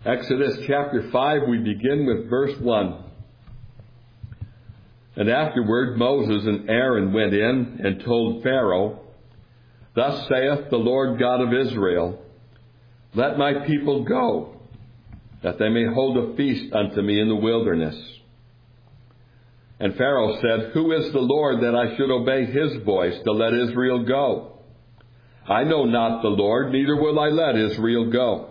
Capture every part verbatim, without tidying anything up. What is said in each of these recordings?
Exodus chapter five, we begin with verse one. And afterward Moses and Aaron went in and told Pharaoh, Thus saith the Lord God of Israel, Let my people go, that they may hold a feast unto me in the wilderness. And Pharaoh said, Who is the Lord that I should obey his voice to let Israel go? I know not the Lord, neither will I let Israel go.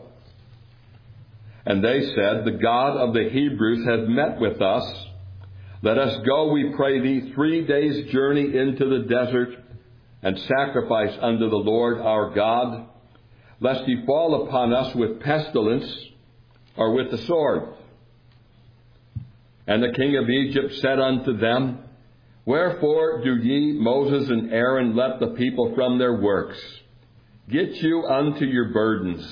And they said, The God of the Hebrews hath met with us. Let us go, we pray thee, three days' journey into the desert, and sacrifice unto the Lord our God, lest he fall upon us with pestilence or with the sword. And the king of Egypt said unto them, Wherefore do ye, Moses and Aaron, let the people from their works? Get you unto your burdens.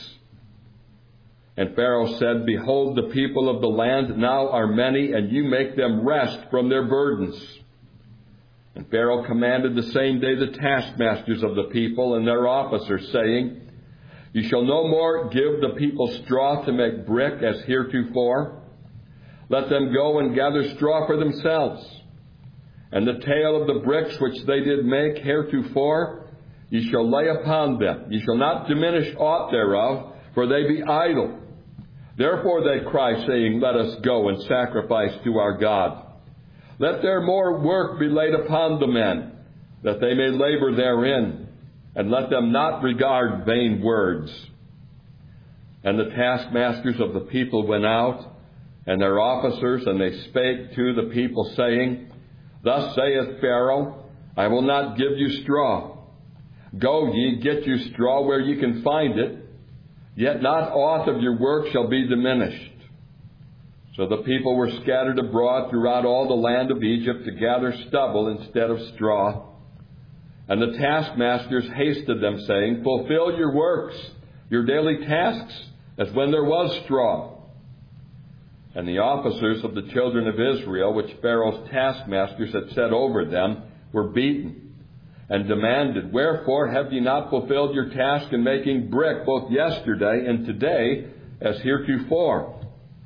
And Pharaoh said, Behold, the people of the land now are many, and you make them rest from their burdens. And Pharaoh commanded the same day the taskmasters of the people and their officers, saying, You shall no more give the people straw to make brick as heretofore. Let them go and gather straw for themselves. And the tale of the bricks which they did make heretofore, ye shall lay upon them. Ye shall not diminish aught thereof, for they be idle. Therefore they cry, saying, Let us go and sacrifice to our God. Let their more work be laid upon the men, that they may labor therein, and let them not regard vain words. And the taskmasters of the people went out, and their officers, and they spake to the people, saying, Thus saith Pharaoh, I will not give you straw. Go ye, get you straw where ye can find it, yet not aught of your work shall be diminished. So the people were scattered abroad throughout all the land of Egypt to gather stubble instead of straw. And the taskmasters hasted them, saying, Fulfill your works, your daily tasks, as when there was straw. And the officers of the children of Israel, which Pharaoh's taskmasters had set over them, were beaten, and demanded, Wherefore have ye not fulfilled your task in making brick both yesterday and today as heretofore?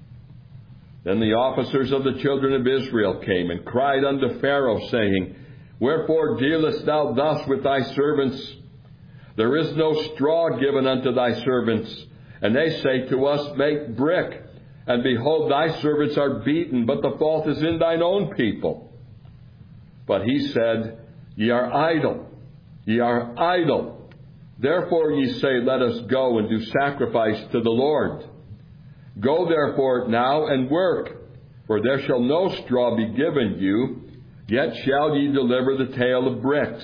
Then the officers of the children of Israel came and cried unto Pharaoh, saying, Wherefore dealest thou thus with thy servants? There is no straw given unto thy servants. And they say to us, Make brick. And behold, thy servants are beaten, but the fault is in thine own people. But he said, Ye are idle, ye are idle. Therefore ye say, Let us go and do sacrifice to the Lord. Go therefore now and work, for there shall no straw be given you, yet shall ye deliver the tale of bricks.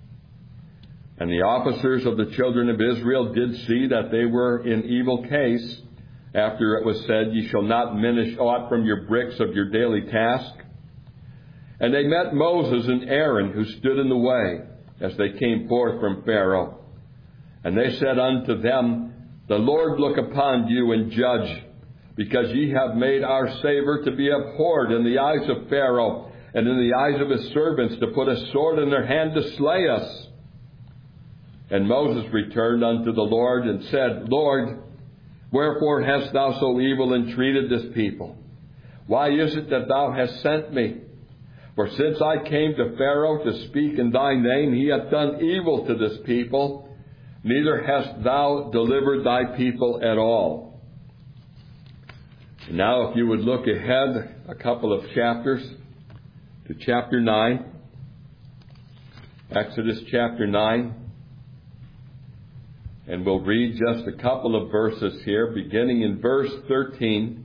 And the officers of the children of Israel did see that they were in evil case, after it was said, Ye shall not diminish aught from your bricks of your daily task. And they met Moses and Aaron, who stood in the way, as they came forth from Pharaoh. And they said unto them, The Lord look upon you and judge, because ye have made our savor to be abhorred in the eyes of Pharaoh, and in the eyes of his servants, to put a sword in their hand to slay us. And Moses returned unto the Lord and said, Lord, wherefore hast thou so evil entreated this people? Why is it that thou hast sent me? For since I came to Pharaoh to speak in thy name, he hath done evil to this people, neither hast thou delivered thy people at all. And now if you would look ahead a couple of chapters to chapter nine, Exodus chapter nine, and we'll read just a couple of verses here, beginning in verse thirteen.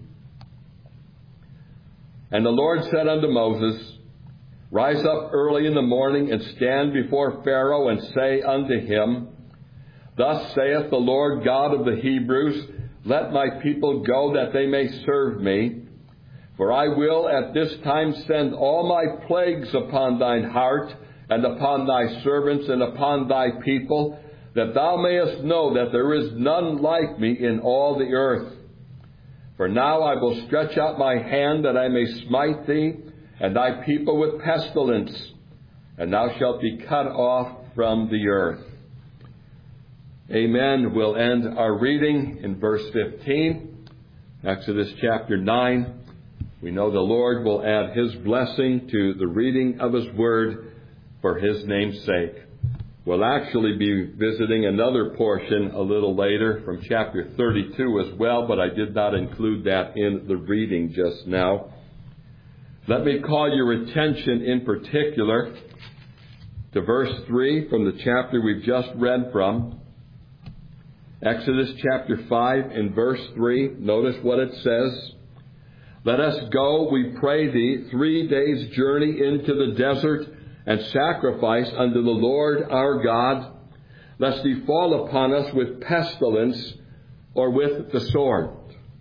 And the Lord said unto Moses, Rise up early in the morning, and stand before Pharaoh, and say unto him, Thus saith the Lord God of the Hebrews, Let my people go, that they may serve me. For I will at this time send all my plagues upon thine heart, and upon thy servants, and upon thy people, that thou mayest know that there is none like me in all the earth. For now I will stretch out my hand, that I may smite thee, and thy people with pestilence, and thou shalt be cut off from the earth. Amen. We'll end our reading in verse fifteen. Exodus chapter nine. We know the Lord will add His blessing to the reading of His Word for His name's sake. We'll actually be visiting another portion a little later from chapter thirty-two as well, but I did not include that in the reading just now. Let me call your attention in particular to verse three from the chapter we've just read from. Exodus chapter five and verse three. Notice what it says. Let us go, we pray thee, three days' journey into the desert, and sacrifice unto the Lord our God, lest he fall upon us with pestilence or with the sword.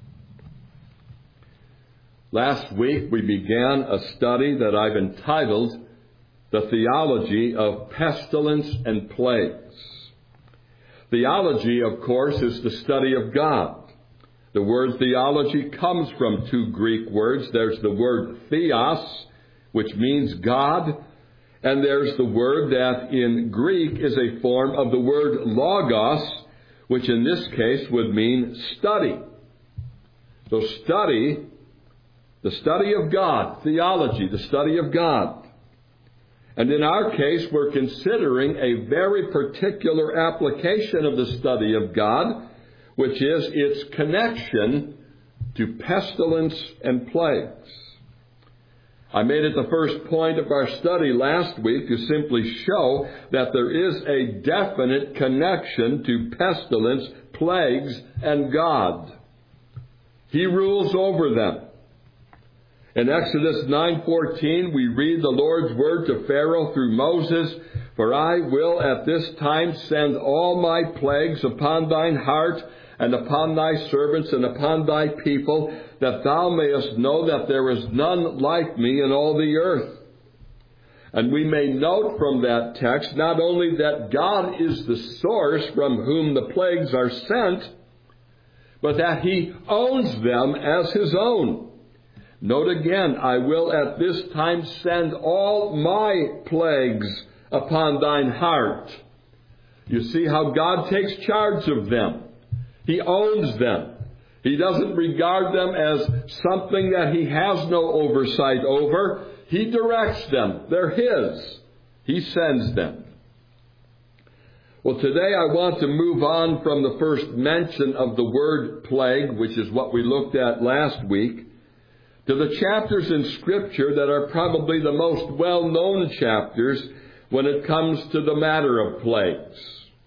Last week we began a study that I've entitled The Theology of Pestilence and Plagues. Theology, of course, is the study of God. The word theology comes from two Greek words. There's the word theos, which means God, and there's the word that in Greek is a form of the word logos, which in this case would mean study. So study, the study of God, theology, the study of God. And in our case, we're considering a very particular application of the study of God, which is its connection to pestilence and plagues. I made it the first point of our study last week to simply show that there is a definite connection to pestilence, plagues, and God. He rules over them. In Exodus nine fourteen, we read the Lord's word to Pharaoh through Moses, For I will at this time send all my plagues upon thine heart, and upon thy servants, and upon thy people, that thou mayest know that there is none like me in all the earth. And we may note from that text not only that God is the source from whom the plagues are sent, but that He owns them as His own. Note again, I will at this time send all my plagues upon thine heart. You see how God takes charge of them. He owns them. He doesn't regard them as something that He has no oversight over. He directs them. They're His. He sends them. Well, today I want to move on from the first mention of the word plague, which is what we looked at last week, to the chapters in Scripture that are probably the most well-known chapters when it comes to the matter of plagues.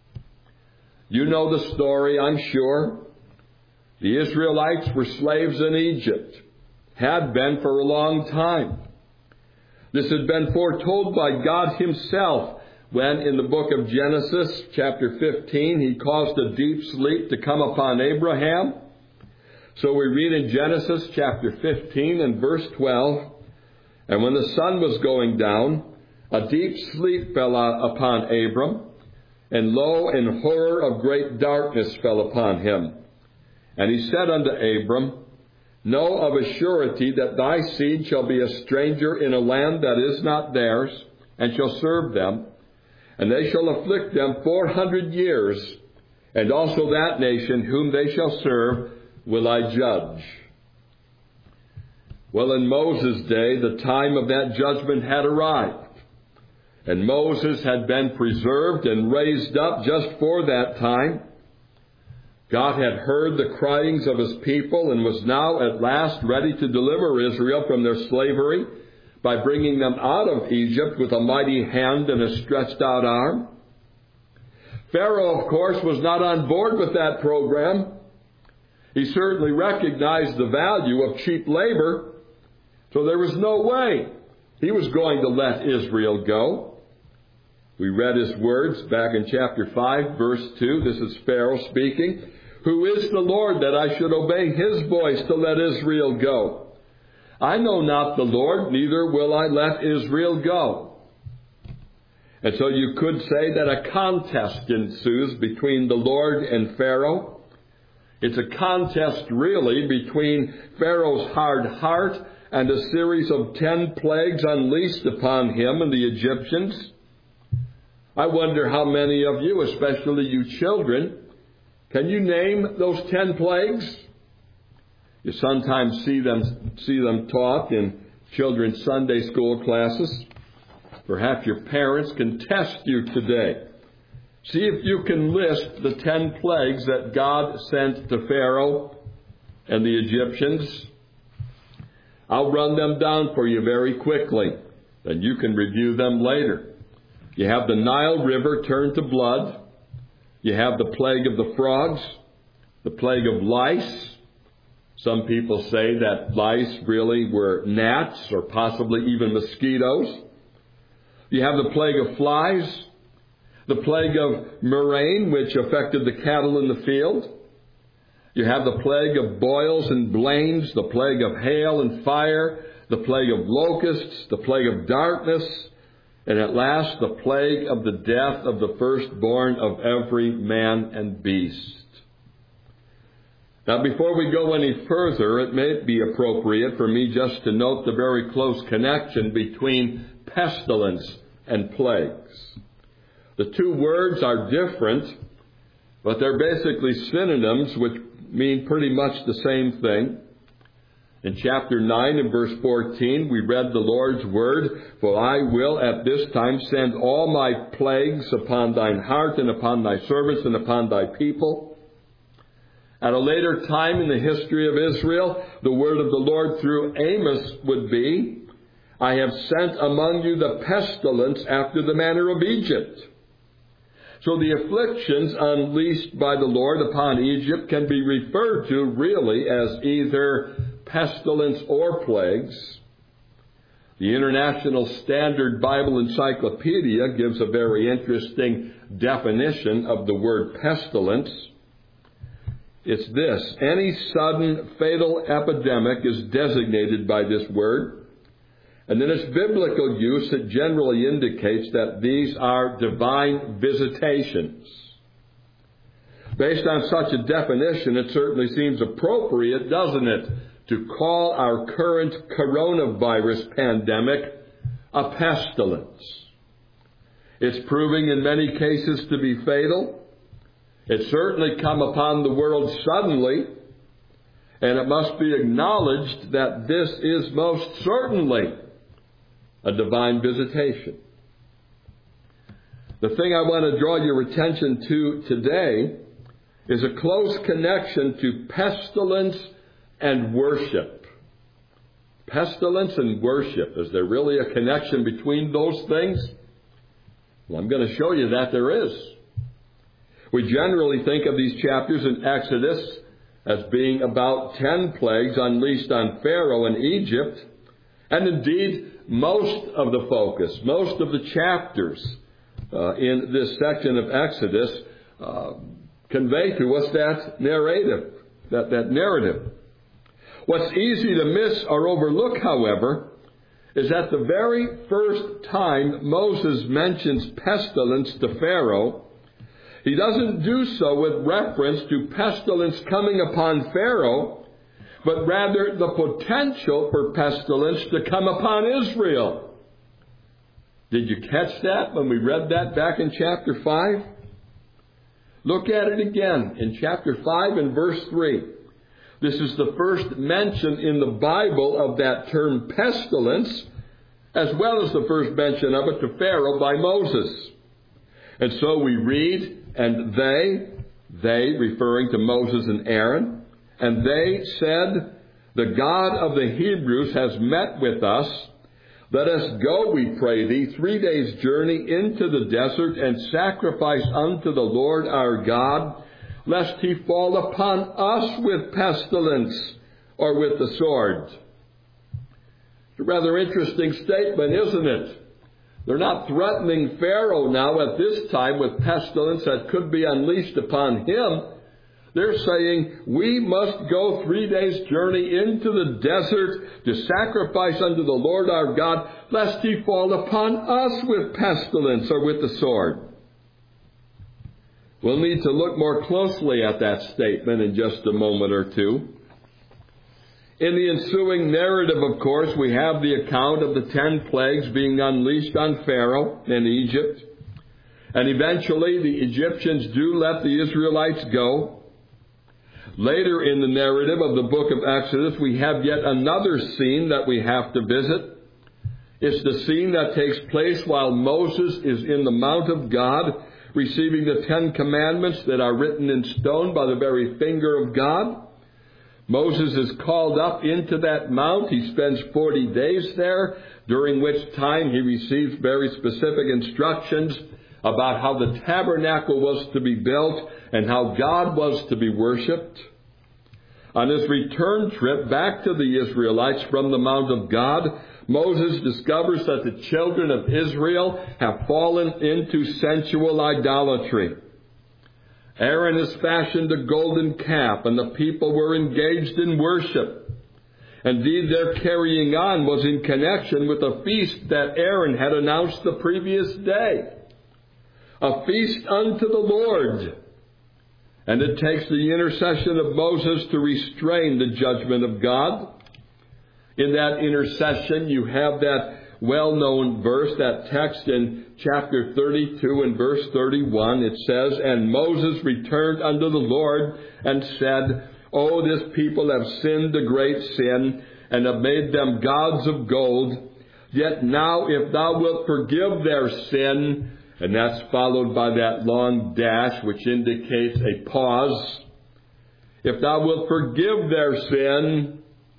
You know the story, I'm sure. The Israelites were slaves in Egypt, had been for a long time. This had been foretold by God Himself when, in the book of Genesis, chapter fifteen, He caused a deep sleep to come upon Abraham. So we read in Genesis chapter fifteen and verse twelve, And when the sun was going down, a deep sleep fell upon Abram, and lo, an horror of great darkness fell upon him. And he said unto Abram, Know of a surety that thy seed shall be a stranger in a land that is not theirs, and shall serve them, and they shall afflict them four hundred years, and also that nation whom they shall serve will I judge. Well, in Moses' day, the time of that judgment had arrived. And Moses had been preserved and raised up just for that time. God had heard the cryings of His people and was now at last ready to deliver Israel from their slavery by bringing them out of Egypt with a mighty hand and a stretched out arm. Pharaoh, of course, was not on board with that program. He certainly recognized the value of cheap labor, so there was no way he was going to let Israel go. We read His words back in chapter five, verse two. This is Pharaoh speaking. Who is the Lord that I should obey His voice to let Israel go? I know not the Lord, neither will I let Israel go. And so you could say that a contest ensues between the Lord and Pharaoh. It's a contest really between Pharaoh's hard heart and a series of ten plagues unleashed upon him and the Egyptians. I wonder how many of you, especially you children, can you name those ten plagues? You sometimes see them, see them taught in children's Sunday school classes. Perhaps your parents can test you today. See if you can list the ten plagues that God sent to Pharaoh and the Egyptians. I'll run them down for you very quickly, and you can review them later. You have the Nile River turned to blood. You have the plague of the frogs, the plague of lice. Some people say that lice really were gnats or possibly even mosquitoes. You have the plague of flies, the plague of murrain, which affected the cattle in the field. You have the plague of boils and blains, the plague of hail and fire, the plague of locusts, the plague of darkness, and at last the plague of the death of the firstborn of every man and beast. Now, before we go any further, it may be appropriate for me just to note the very close connection between pestilence and plagues. The two words are different, but they're basically synonyms which mean pretty much the same thing. In chapter nine and verse fourteen, we read the Lord's word, "For I will at this time send all my plagues upon thine heart and upon thy servants and upon thy people." At a later time in the history of Israel, the word of the Lord through Amos would be, "I have sent among you the pestilence after the manner of Egypt." So the afflictions unleashed by the Lord upon Egypt can be referred to really as either pestilence or plagues. The International Standard Bible Encyclopedia gives a very interesting definition of the word pestilence. It's this: any sudden fatal epidemic is designated by this word. And in its biblical use, it generally indicates that these are divine visitations. Based on such a definition, it certainly seems appropriate, doesn't it, to call our current coronavirus pandemic a pestilence. It's proving in many cases to be fatal. It's certainly come upon the world suddenly, and it must be acknowledged that this is most certainly a divine visitation. The thing I want to draw your attention to today is a close connection to pestilence and worship. Pestilence and worship. Is there really a connection between those things? Well, I'm going to show you that there is. We generally think of these chapters in Exodus as being about ten plagues unleashed on Pharaoh and Egypt. And indeed, most of the focus, most of the chapters uh, in this section of Exodus uh, convey to us that narrative, that, that narrative. What's easy to miss or overlook, however, is that the very first time Moses mentions pestilence to Pharaoh, he doesn't do so with reference to pestilence coming upon Pharaoh, but rather the potential for pestilence to come upon Israel. Did you catch that when we read that back in chapter five? Look at it again in chapter five and verse three. This is the first mention in the Bible of that term pestilence, as well as the first mention of it to Pharaoh by Moses. And so we read, and they, they referring to Moses and Aaron, and they said, "The God of the Hebrews has met with us. Let us go, we pray thee, three days' journey into the desert and sacrifice unto the Lord our God, lest he fall upon us with pestilence or with the sword." It's a rather interesting statement, isn't it? They're not threatening Pharaoh now at this time with pestilence that could be unleashed upon him. They're saying, we must go three days' journey into the desert to sacrifice unto the Lord our God, lest he fall upon us with pestilence or with the sword. We'll need to look more closely at that statement in just a moment or two. In the ensuing narrative, of course, we have the account of the ten plagues being unleashed on Pharaoh in Egypt. And eventually the Egyptians do let the Israelites go. Later in the narrative of the book of Exodus, we have yet another scene that we have to visit. It's the scene that takes place while Moses is in the Mount of God, receiving the Ten Commandments that are written in stone by the very finger of God. Moses is called up into that mount. He spends forty days there, during which time he receives very specific instructions about how the tabernacle was to be built and how God was to be worshipped. On his return trip back to the Israelites from the Mount of God, Moses discovers that the children of Israel have fallen into sensual idolatry. Aaron has fashioned a golden calf, and the people were engaged in worship. Indeed, their carrying on was in connection with a feast that Aaron had announced the previous day. A feast unto the Lord. And it takes the intercession of Moses to restrain the judgment of God. In that intercession, you have that well-known verse, that text in chapter thirty-two and verse thirty-one. It says, "And Moses returned unto the Lord and said, O this people have sinned a great sin, and have made them gods of gold. Yet now if thou wilt forgive their sin," and that's followed by that long dash which indicates a pause. "If thou wilt forgive their sin,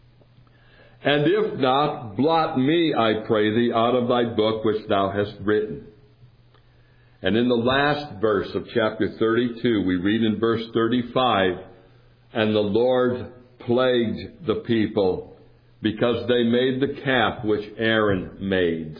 and if not, blot me, I pray thee, out of thy book which thou hast written." And in the last verse of chapter thirty-two, we read in verse thirty-five, "And the Lord plagued the people, because they made the calf which Aaron made."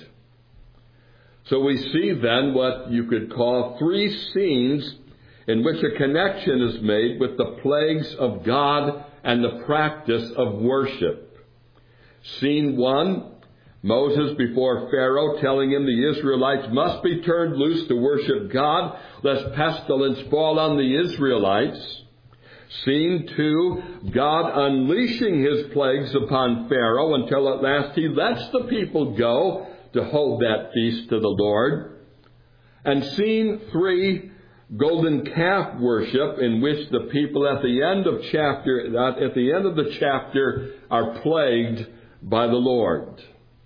So we see then what you could call three scenes in which a connection is made with the plagues of God and the practice of worship. Scene one, Moses before Pharaoh telling him the Israelites must be turned loose to worship God, lest pestilence fall on the Israelites. Scene two, God unleashing his plagues upon Pharaoh until at last he lets the people go to hold that feast to the Lord. And scene three, golden calf worship, in which the people at the end of chapter at the end of the chapter are plagued by the Lord.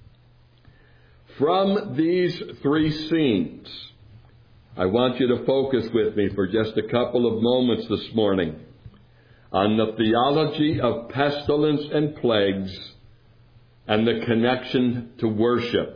From these three scenes, I want you to focus with me for just a couple of moments this morning on the theology of pestilence and plagues and the connection to worship.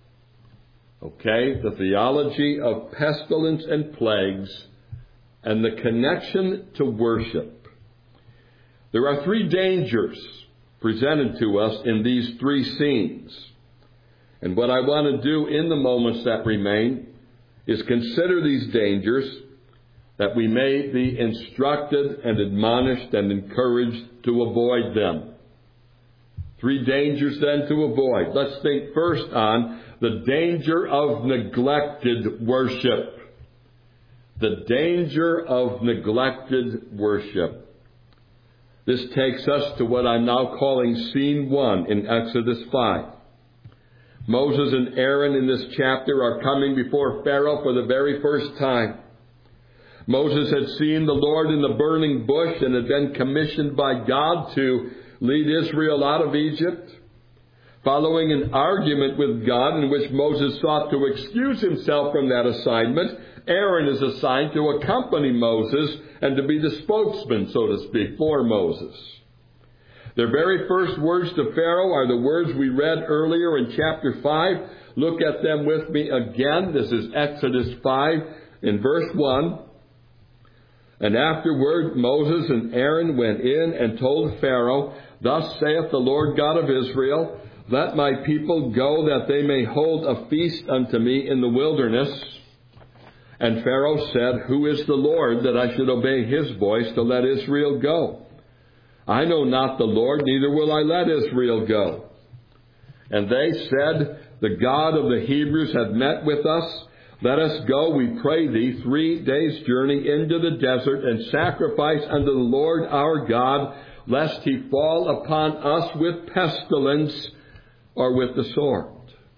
Okay, the theology of pestilence and plagues and the connection to worship. There are three dangers presented to us in these three scenes. And what I want to do in the moments that remain is consider these dangers, that we may be instructed and admonished and encouraged to avoid them. Three dangers then to avoid. Let's think first on the danger of neglected worship. The danger of neglected worship. This takes us to what I'm now calling scene one in Exodus five. Moses and Aaron in this chapter are coming before Pharaoh for the very first time. Moses had seen the Lord in the burning bush and had been commissioned by God to lead Israel out of Egypt. Following an argument with God in which Moses sought to excuse himself from that assignment, Aaron is assigned to accompany Moses and to be the spokesman, so to speak, for Moses. Their very first words to Pharaoh are the words we read earlier in chapter five. Look at them with me again. This is Exodus five in verse one. "And afterward Moses and Aaron went in and told Pharaoh, Thus saith the Lord God of Israel, Let my people go, that they may hold a feast unto me in the wilderness. And Pharaoh said, Who is the Lord, that I should obey his voice to let Israel go? I know not the Lord, neither will I let Israel go. And they said, The God of the Hebrews hath met with us. Let us go, we pray thee, three days' journey into the desert, and sacrifice unto the Lord our God, lest he fall upon us with pestilence or with the sword."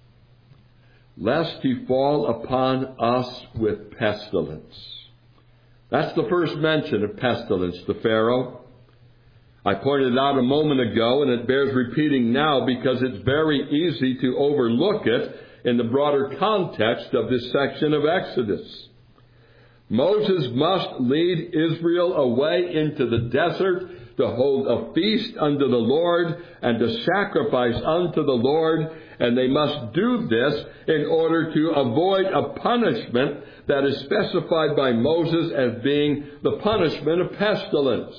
Lest he fall upon us with pestilence. That's the first mention of pestilence to Pharaoh. I pointed out a moment ago, and it bears repeating now because it's very easy to overlook it in the broader context of this section of Exodus. Moses must lead Israel away into the desert to hold a feast unto the Lord and to sacrifice unto the Lord, and they must do this in order to avoid a punishment that is specified by Moses as being the punishment of pestilence.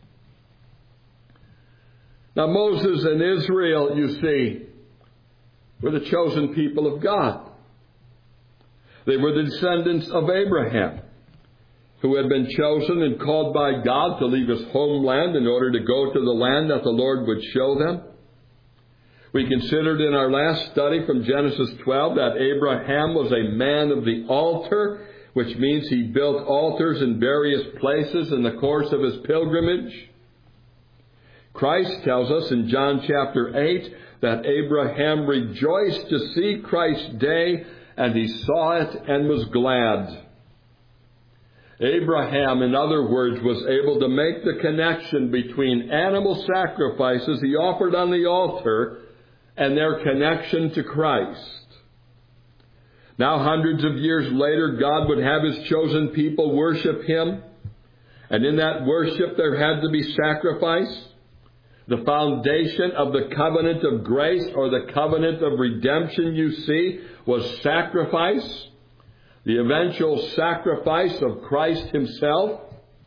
Now, Moses and Israel, you see, were the chosen people of God. They were the descendants of Abraham, who had been chosen and called by God to leave his homeland in order to go to the land that the Lord would show them. We considered in our last study from Genesis twelve that Abraham was a man of the altar, which means he built altars in various places in the course of his pilgrimage. Christ tells us in John chapter eight that Abraham rejoiced to see Christ's day, and he saw it and was glad. Abraham, in other words, was able to make the connection between animal sacrifices he offered on the altar and their connection to Christ. Now, hundreds of years later, God would have his chosen people worship him, and in that worship there had to be sacrifice. The foundation of the covenant of grace, or the covenant of redemption, you see, was sacrifice. The eventual sacrifice of Christ himself.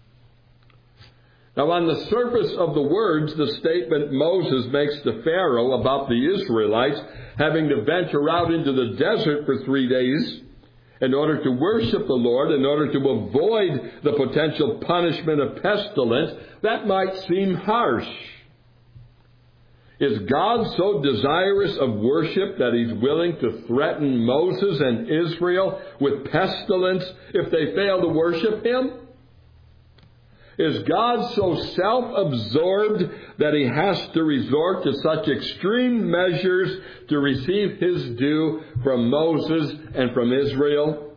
Now, on the surface of the words, the statement Moses makes to Pharaoh about the Israelites having to venture out into the desert for three days in order to worship the Lord, in order to avoid the potential punishment of pestilence, that might seem harsh. Is God so desirous of worship that he's willing to threaten Moses and Israel with pestilence if they fail to worship him? Is God so self-absorbed that he has to resort to such extreme measures to receive his due from Moses and from Israel?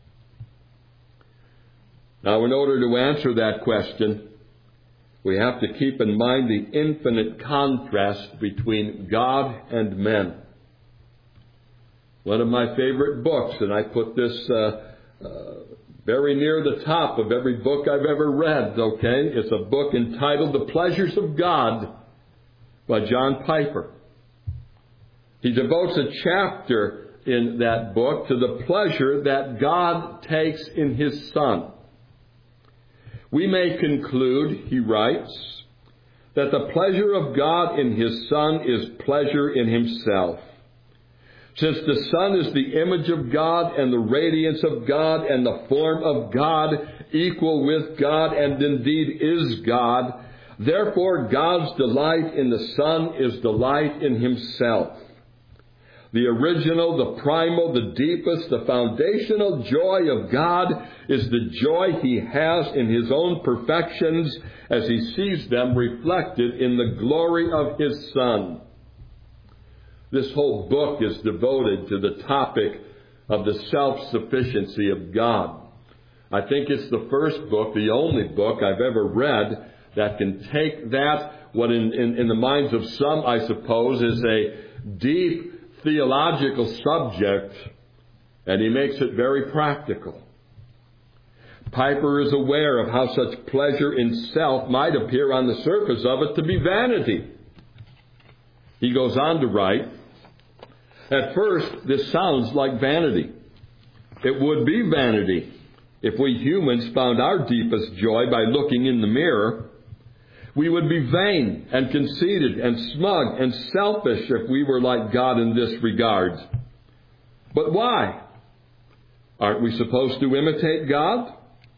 Now, in order to answer that question, we have to keep in mind the infinite contrast between God and men. One of my favorite books, and I put this uh, uh, very near the top of every book I've ever read, okay? It's a book entitled The Pleasures of God by John Piper. He devotes a chapter in that book to the pleasure that God takes in his Son. We may conclude, he writes, that the pleasure of God in his Son is pleasure in himself. Since the Son is the image of God and the radiance of God and the form of God, equal with God and indeed is God, therefore God's delight in the Son is delight in himself. The original, the primal, the deepest, the foundational joy of God is the joy he has in his own perfections as he sees them reflected in the glory of his Son. This whole book is devoted to the topic of the self-sufficiency of God. I think it's the first book, the only book I've ever read that can take that, what in, in, in the minds of some, I suppose, is a deep theological subject, and he makes it very practical. Piper is aware of how such pleasure in self might appear on the surface of it to be vanity. He goes on to write, at first, this sounds like vanity. It would be vanity if we humans found our deepest joy by looking in the mirror. We would be vain and conceited and smug and selfish if we were like God in this regard. But why? Aren't we supposed to imitate God?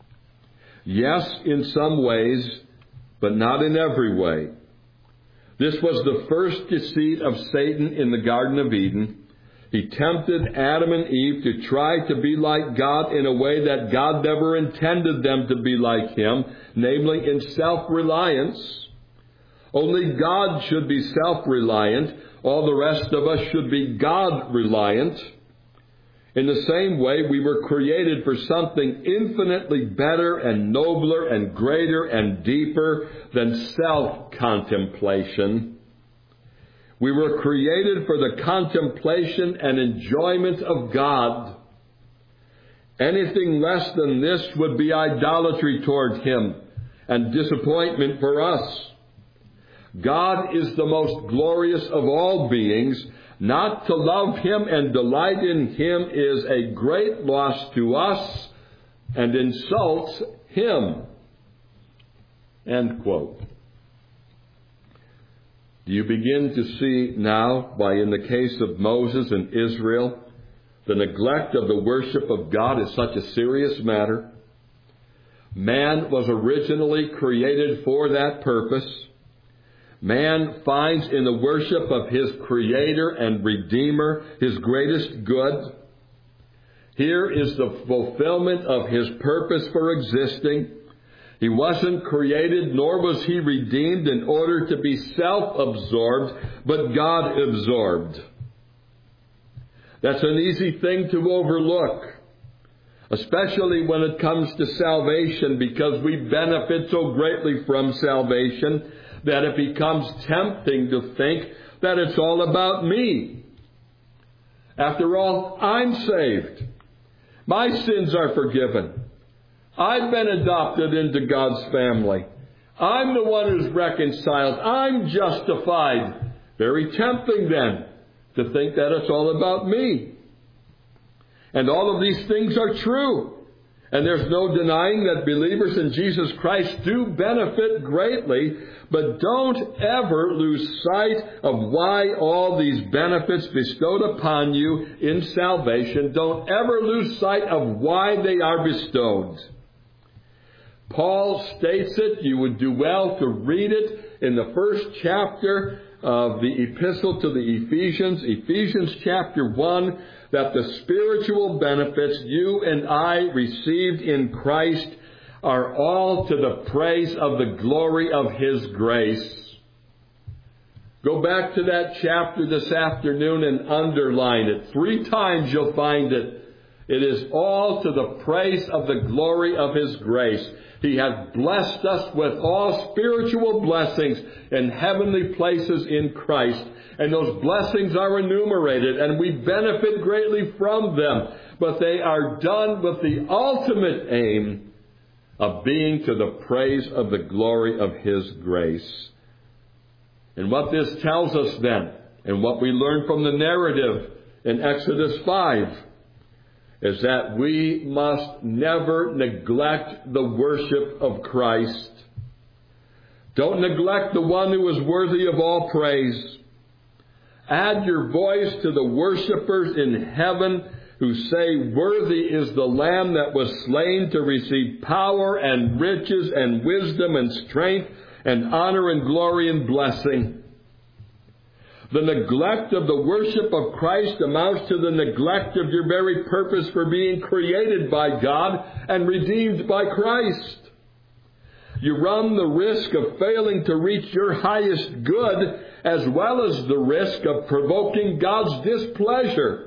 Yes, in some ways, but not in every way. This was the first deceit of Satan in the Garden of Eden. He tempted Adam and Eve to try to be like God in a way that God never intended them to be like him, namely in self-reliance. Only God should be self-reliant. All the rest of us should be God-reliant. In the same way, we were created for something infinitely better and nobler and greater and deeper than self-contemplation. We were created for the contemplation and enjoyment of God. Anything less than this would be idolatry toward Him and disappointment for us. God is the most glorious of all beings. Not to love Him and delight in Him is a great loss to us and insults Him. End quote. Do you begin to see now why in the case of Moses and Israel, the neglect of the worship of God is such a serious matter? Man was originally created for that purpose. Man finds in the worship of his Creator and Redeemer his greatest good. Here is the fulfillment of his purpose for existing. He wasn't created, nor was he redeemed in order to be self-absorbed, but God-absorbed. That's an easy thing to overlook, especially when it comes to salvation, because we benefit so greatly from salvation that it becomes tempting to think that it's all about me. After all, I'm saved. My sins are forgiven. I've been adopted into God's family. I'm the one who's reconciled. I'm justified. Very tempting then to think that it's all about me. And all of these things are true. And there's no denying that believers in Jesus Christ do benefit greatly, but don't ever lose sight of why all these benefits bestowed upon you in salvation, don't ever lose sight of why they are bestowed. Paul states it. You would do well to read it in the first chapter of the epistle to the Ephesians, Ephesians chapter one, that the spiritual benefits you and I received in Christ are all to the praise of the glory of His grace. Go back to that chapter this afternoon and underline it. Three times you'll find it. It is all to the praise of the glory of His grace. He has blessed us with all spiritual blessings in heavenly places in Christ. And those blessings are enumerated, and we benefit greatly from them. But they are done with the ultimate aim of being to the praise of the glory of His grace. And what this tells us then, and what we learn from the narrative in Exodus five, is that we must never neglect the worship of Christ. Don't neglect the one who is worthy of all praise. Add your voice to the worshipers in heaven who say, "Worthy is the Lamb that was slain to receive power and riches and wisdom and strength and honor and glory and blessing." The neglect of the worship of Christ amounts to the neglect of your very purpose for being created by God and redeemed by Christ. You run the risk of failing to reach your highest good, as well as the risk of provoking God's displeasure.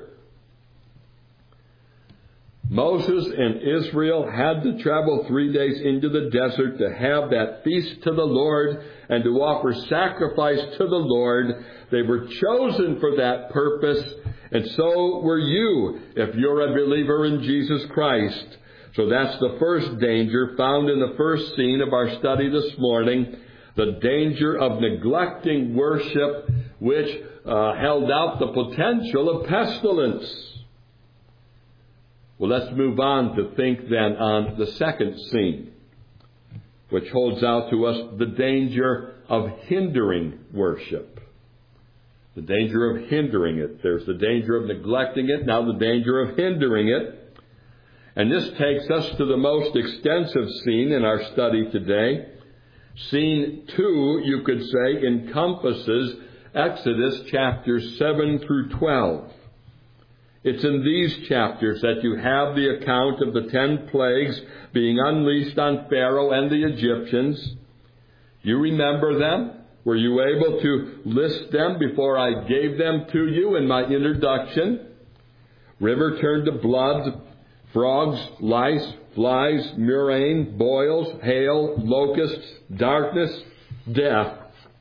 Moses and Israel had to travel three days into the desert to have that feast to the Lord and to offer sacrifice to the Lord. They were chosen for that purpose, and so were you if you're a believer in Jesus Christ. So that's the first danger found in the first scene of our study this morning, the danger of neglecting worship, which uh, held out the potential of pestilence. Well, let's move on to think then on the second scene, which holds out to us the danger of hindering worship. The danger of hindering it. There's the danger of neglecting it, now the danger of hindering it. And this takes us to the most extensive scene in our study today. Scene two, you could say, encompasses Exodus chapters seven through twelve. It's in these chapters that you have the account of the ten plagues being unleashed on Pharaoh and the Egyptians. You remember them? Were you able to list them before I gave them to you in my introduction? River turned to blood, frogs, lice, flies, murrain, boils, hail, locusts, darkness, death.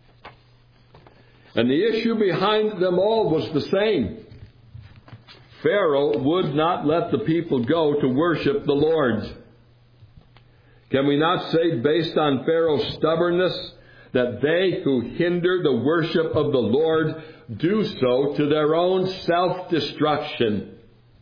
And the issue behind them all was the same. Pharaoh would not let the people go to worship the Lord. Can we not say, based on Pharaoh's stubbornness, that they who hinder the worship of the Lord do so to their own self-destruction?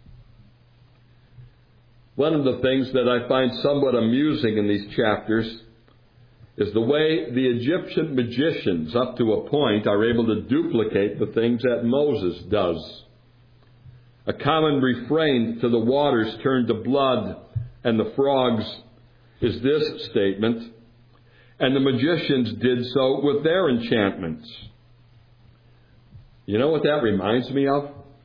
One of the things that I find somewhat amusing in these chapters is the way the Egyptian magicians, up to a point, are able to duplicate the things that Moses does. A common refrain to the waters turned to blood and the frogs is this statement, and the magicians did so with their enchantments. You know what that reminds me of?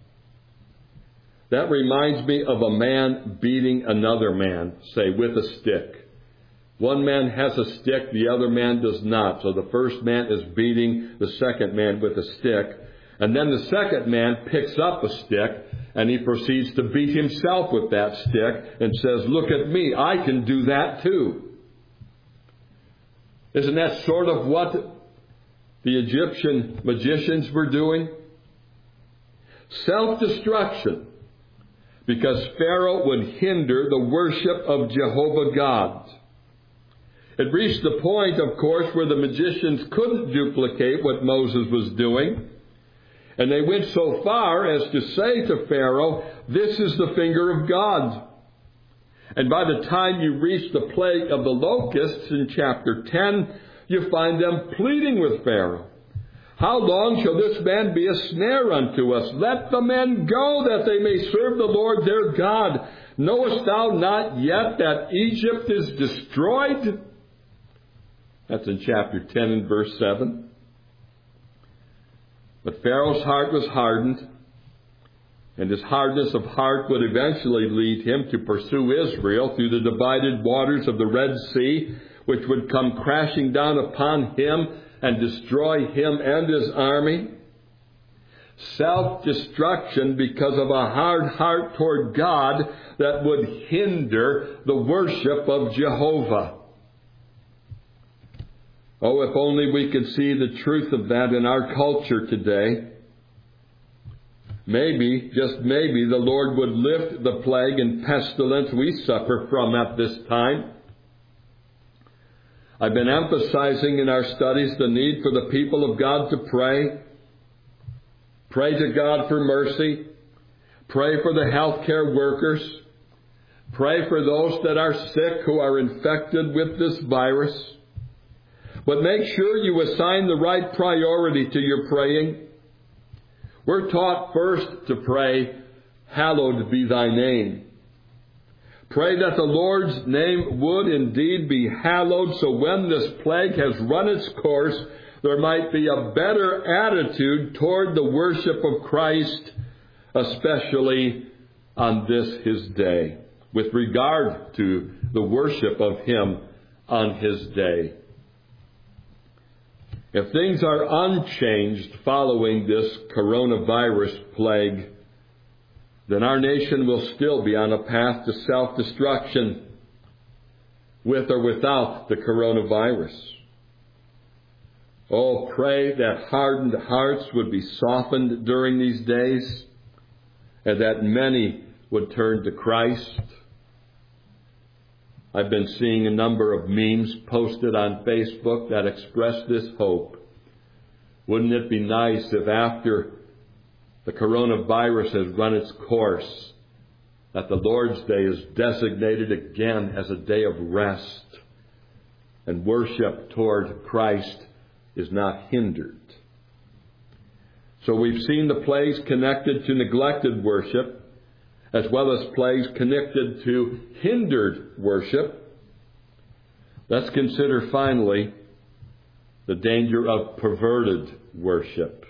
That reminds me of a man beating another man, say, with a stick. One man has a stick, the other man does not. So the first man is beating the second man with a stick. And then the second man picks up a stick and he proceeds to beat himself with that stick and says, "Look at me, I can do that too." Isn't that sort of what the Egyptian magicians were doing? Self-destruction, because Pharaoh would hinder the worship of Jehovah God. It reached the point, of course, where the magicians couldn't duplicate what Moses was doing. And they went so far as to say to Pharaoh, "This is the finger of God." And by the time you reach the plague of the locusts in chapter ten, you find them pleading with Pharaoh. "How long shall this man be a snare unto us? Let the men go, that they may serve the Lord their God. Knowest thou not yet that Egypt is destroyed?" That's in chapter ten and verse seven. But Pharaoh's heart was hardened, and his hardness of heart would eventually lead him to pursue Israel through the divided waters of the Red Sea, which would come crashing down upon him and destroy him and his army. Self-destruction because of a hard heart toward God that would hinder the worship of Jehovah. Oh, if only we could see the truth of that in our culture today. Maybe, just maybe, the Lord would lift the plague and pestilence we suffer from at this time. I've been emphasizing in our studies the need for the people of God to pray. Pray to God for mercy. Pray for the healthcare workers. Pray for those that are sick who are infected with this virus. But make sure you assign the right priority to your praying. We're taught first to pray, "Hallowed be thy name." Pray that the Lord's name would indeed be hallowed, so when this plague has run its course, there might be a better attitude toward the worship of Christ, especially on this his day, with regard to the worship of him on his day. If things are unchanged following this coronavirus plague, then our nation will still be on a path to self-destruction, with or without the coronavirus. Oh, pray that hardened hearts would be softened during these days, and that many would turn to Christ. I've been seeing a number of memes posted on Facebook that express this hope. Wouldn't it be nice if after the coronavirus has run its course, that the Lord's Day is designated again as a day of rest, and worship toward Christ is not hindered. So we've seen the plagues connected to neglected worship, as well as plagues connected to hindered worship. Let's consider finally the danger of perverted worship.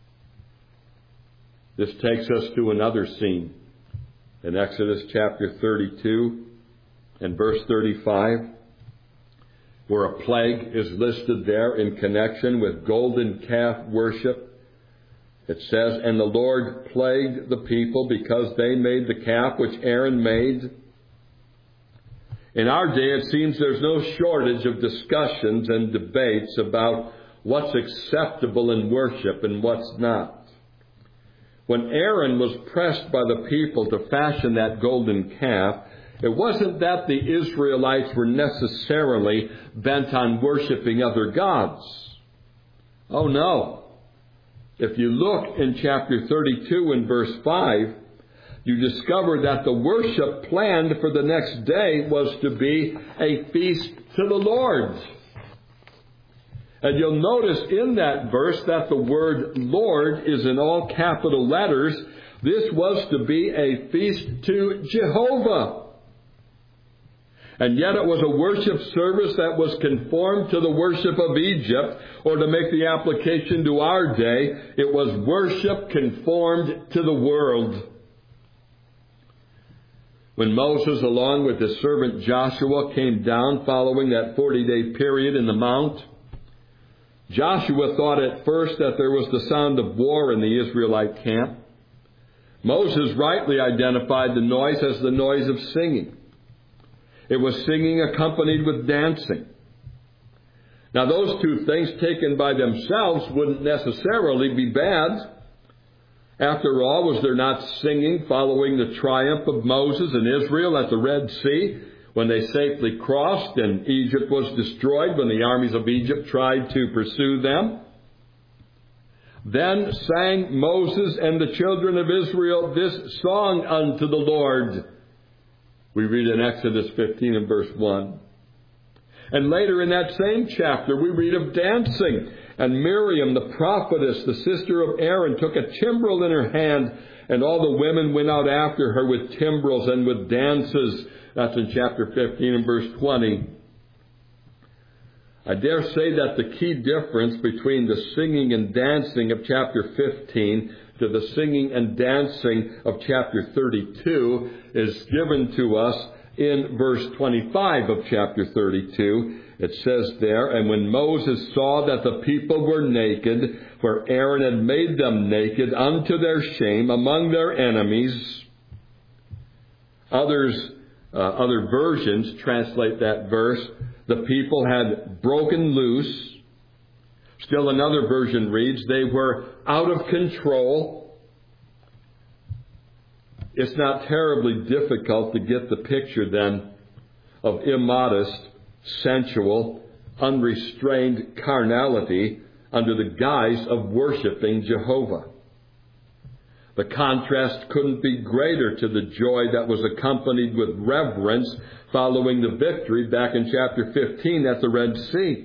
This takes us to another scene in Exodus chapter thirty-two and verse thirty-five, where a plague is listed there in connection with golden calf worship. It says, and the Lord plagued the people because they made the calf which Aaron made. In our day, it seems there's no shortage of discussions and debates about what's acceptable in worship and what's not. When Aaron was pressed by the people to fashion that golden calf, it wasn't that the Israelites were necessarily bent on worshiping other gods. Oh no. If you look in chapter thirty-two and verse five, you discover that the worship planned for the next day was to be a feast to the Lord. And you'll notice in that verse that the word Lord is in all capital letters. This was to be a feast to Jehovah. And yet it was a worship service that was conformed to the worship of Egypt, or to make the application to our day, it was worship conformed to the world. When Moses, along with his servant Joshua, came down following that forty-day period in the mount, Joshua thought at first that there was the sound of war in the Israelite camp. Moses rightly identified the noise as the noise of singing. It was singing accompanied with dancing. Now, those two things taken by themselves wouldn't necessarily be bad. After all, was there not singing following the triumph of Moses and Israel at the Red Sea, when they safely crossed and Egypt was destroyed when the armies of Egypt tried to pursue them? Then sang Moses and the children of Israel this song unto the Lord. We read in Exodus fifteen and verse one. And later in that same chapter, we read of dancing. And Miriam, the prophetess, the sister of Aaron, took a timbrel in her hand, and all the women went out after her with timbrels and with dances. That's in chapter fifteen and verse twenty. I dare say that the key difference between the singing and dancing of chapter fifteen to the singing and dancing of chapter thirty-two is given to us in verse twenty-five of chapter thirty-two. It says there, and when Moses saw that the people were naked, for Aaron had made them naked unto their shame among their enemies. Others, uh, other versions translate that verse, the people had broken loose. Still another version reads, they were out of control. It's not terribly difficult to get the picture then of immodest, sensual, unrestrained carnality under the guise of worshiping Jehovah. The contrast couldn't be greater to the joy that was accompanied with reverence following the victory back in chapter fifteen at the Red Sea.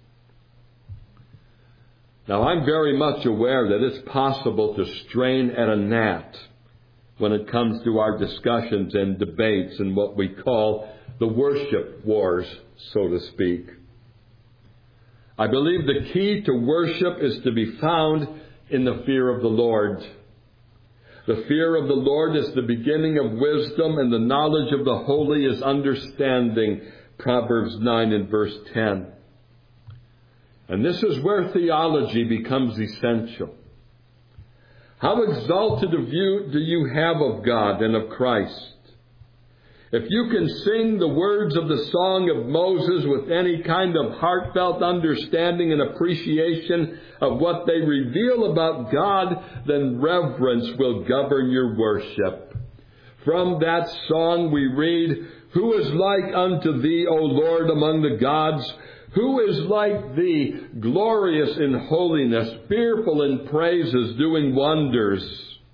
Now, I'm very much aware that it's possible to strain at a gnat when it comes to our discussions and debates and what we call the worship wars, so to speak. I believe the key to worship is to be found in the fear of the Lord. The fear of the Lord is the beginning of wisdom, and the knowledge of the holy is understanding. Proverbs nine and verse ten. And this is where theology becomes essential. How exalted a view do you have of God and of Christ? If you can sing the words of the Song of Moses with any kind of heartfelt understanding and appreciation of what they reveal about God, then reverence will govern your worship. From that song we read, who is like unto thee, O Lord, among the gods? Who is like thee, glorious in holiness, fearful in praises, doing wonders?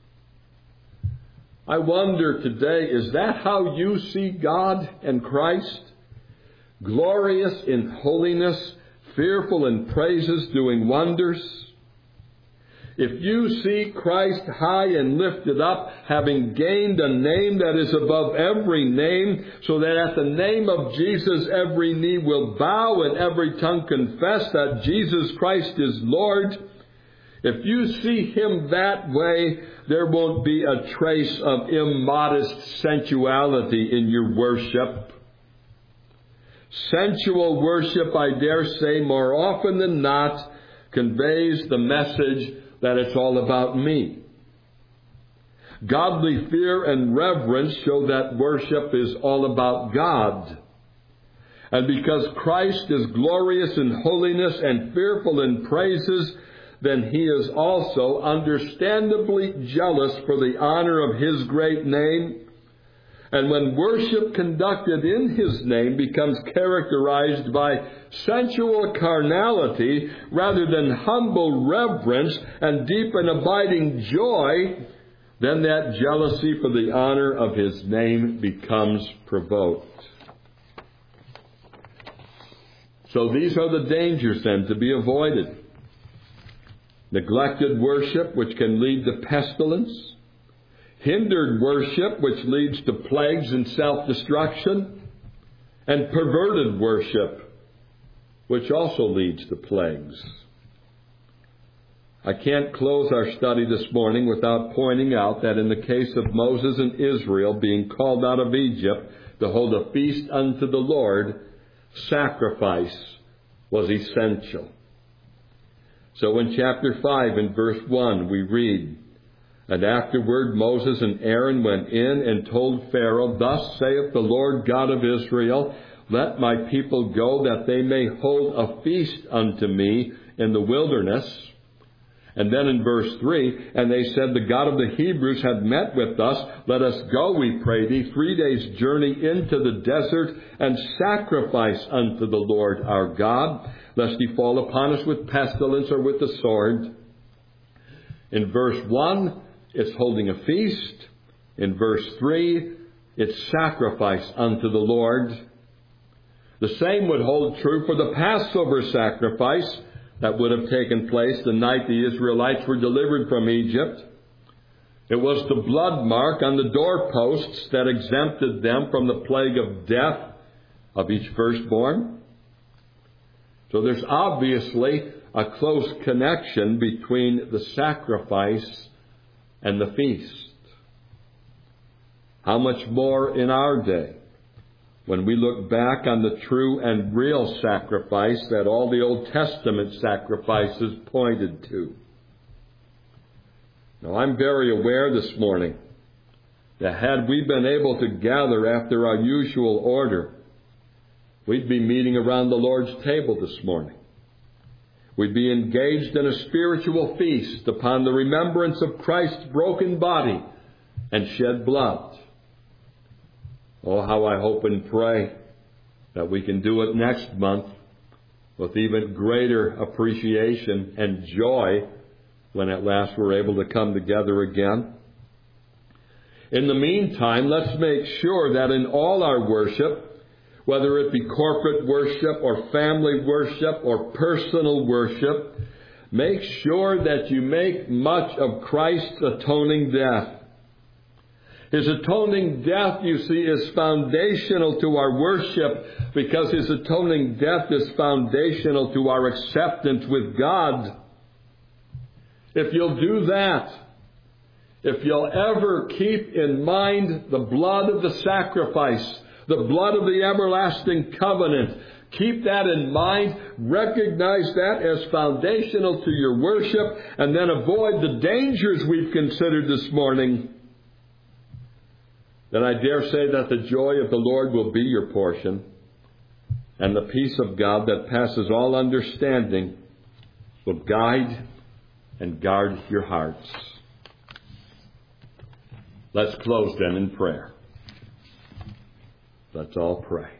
I wonder today, is that how you see God and Christ? Glorious in holiness, fearful in praises, doing wonders? If you see Christ high and lifted up, having gained a name that is above every name, so that at the name of Jesus every knee will bow and every tongue confess that Jesus Christ is Lord, if you see Him that way, there won't be a trace of immodest sensuality in your worship. Sensual worship, I dare say, more often than not, conveys the message, that it's all about me. Godly fear and reverence show that worship is all about God. And because Christ is glorious in holiness and fearful in praises, then he is also understandably jealous for the honor of his great name. And when worship conducted in his name becomes characterized by sensual carnality rather than humble reverence and deep and abiding joy, then that jealousy for the honor of his name becomes provoked. So these are the dangers then to be avoided. Neglected worship, which can lead to pestilence. Hindered worship, which leads to plagues and self-destruction. And perverted worship, which also leads to plagues. I can't close our study this morning without pointing out that in the case of Moses and Israel being called out of Egypt to hold a feast unto the Lord, sacrifice was essential. So in chapter five, in verse one, we read, "And afterward Moses and Aaron went in and told Pharaoh, Thus saith the Lord God of Israel, Let my people go, that they may hold a feast unto me in the wilderness." And then in verse three, "And they said, The God of the Hebrews hath met with us. Let us go, we pray thee, three days' journey into the desert, and sacrifice unto the Lord our God, lest he fall upon us with pestilence or with the sword." In verse one, it's holding a feast. In verse three, it's sacrifice unto the Lord. The same would hold true for the Passover sacrifice that would have taken place the night the Israelites were delivered from Egypt. It was the blood mark on the doorposts that exempted them from the plague of death of each firstborn. So there's obviously a close connection between the sacrifice and the feast. How much more in our day, when we look back on the true and real sacrifice that all the Old Testament sacrifices pointed to. Now, I'm very aware this morning that had we been able to gather after our usual order, we'd be meeting around the Lord's table this morning. We'd be engaged in a spiritual feast upon the remembrance of Christ's broken body and shed blood. Oh, how I hope and pray that we can do it next month with even greater appreciation and joy when at last we're able to come together again. In the meantime, let's make sure that in all our worship, whether it be corporate worship or family worship or personal worship, make sure that you make much of Christ's atoning death. His atoning death, you see, is foundational to our worship because His atoning death is foundational to our acceptance with God. If you'll do that, if you'll ever keep in mind the blood of the sacrifice, the blood of the everlasting covenant, keep that in mind, recognize that as foundational to your worship, and then avoid the dangers we've considered this morning, then I dare say that the joy of the Lord will be your portion, and the peace of God that passes all understanding will guide and guard your hearts. Let's close then in prayer. Let's all pray.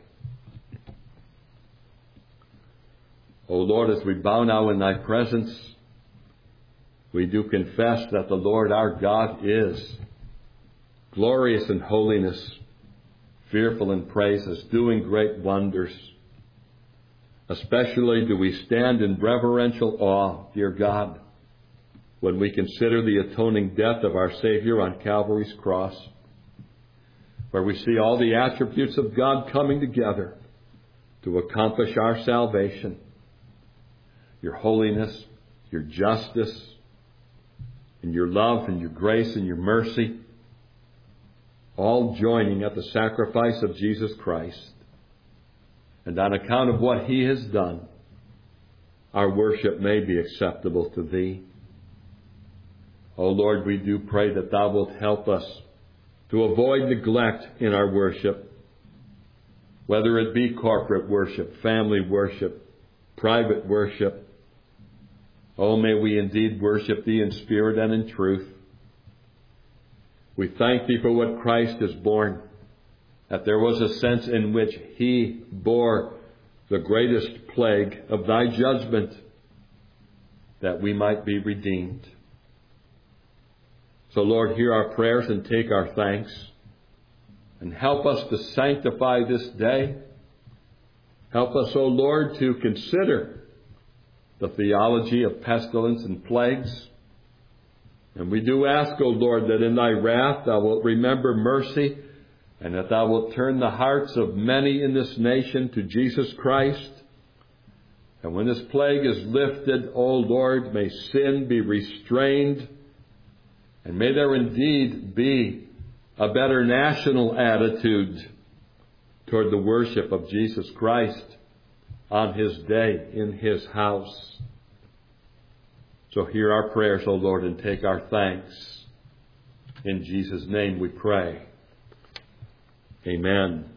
O Lord, as we bow now in Thy presence, we do confess that the Lord our God is glorious in holiness, fearful in praises, doing great wonders. Especially do we stand in reverential awe, dear God, when we consider the atoning death of our Savior on Calvary's cross, where we see all the attributes of God coming together to accomplish our salvation. Your holiness, your justice, and your love and your grace and your mercy, all joining at the sacrifice of Jesus Christ. And on account of what He has done, our worship may be acceptable to Thee. O Lord, we do pray that Thou wilt help us to avoid neglect in our worship, whether it be corporate worship, family worship, private worship. Oh, may we indeed worship Thee in spirit and in truth. We thank Thee for what Christ has borne, that there was a sense in which He bore the greatest plague of Thy judgment, that we might be redeemed. So, Lord, hear our prayers and take our thanks, and help us to sanctify this day. Help us, O Lord, to consider the theology of pestilence and plagues. And we do ask, O Lord, that in Thy wrath Thou wilt remember mercy, and that Thou wilt turn the hearts of many in this nation to Jesus Christ. And when this plague is lifted, O Lord, may sin be restrained, and may there indeed be a better national attitude toward the worship of Jesus Christ on His day in His house. So hear our prayers, O Lord, and take our thanks. In Jesus' name we pray. Amen.